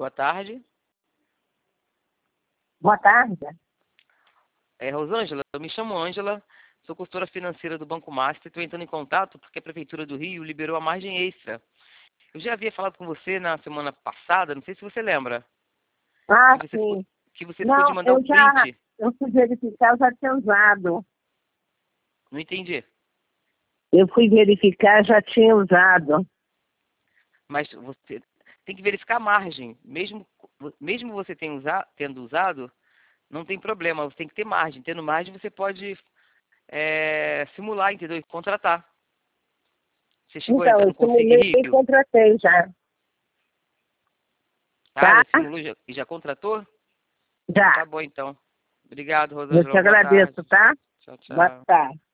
Boa tarde. Boa tarde. Rosângela, eu me chamo Ângela, sou consultora financeira do Banco Master, estou entrando em contato porque a Prefeitura do Rio liberou a margem extra. Eu já havia falado com você na semana passada, não sei se você lembra. Ah, Que você ficou, sim. que você ficou de Não, mandar um print. eu fui verificar, eu já tinha usado. Não entendi. Eu fui verificar, já tinha usado. Mas você tem que verificar a margem. Mesmo você tendo usado, não tem problema, você tem que ter margem. Tendo margem, você pode simular, entendeu? E contratar. Você chegou a Então, entrar eu no Conselho simulei e Rio? contratei já. Ah, Tá? já simulou e já contratou? Já. Tá bom, então. Obrigado, Eu te Rosângela. Boa agradeço, tarde. tá? Tchau, Boa tchau. tarde.